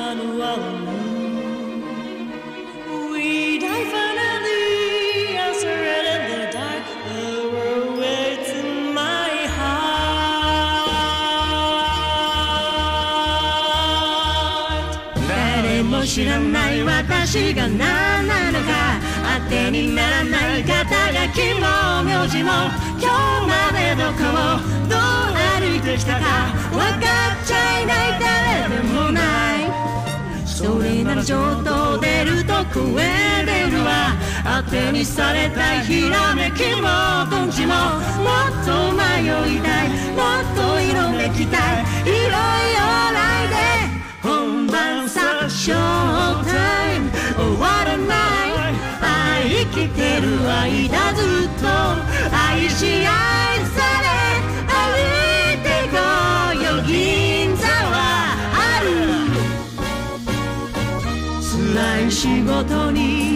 We die finally, answered in the dark. The world waits in my heart. 誰も知らない私が何なのか、当てにならない肩書きも名字も、今日までどこをどう歩いてきたか分かっちゃいない、誰でもない。それならちょっと出ると食えれるわ。当てにされたひらめきもとんちも、もっと迷いたい、もっと色めきたい。いろいろ来で本番さ、ショータイム終わらない。生きてる間ずっと愛し愛され歩いてこうよ、銀座はある。辛い仕事に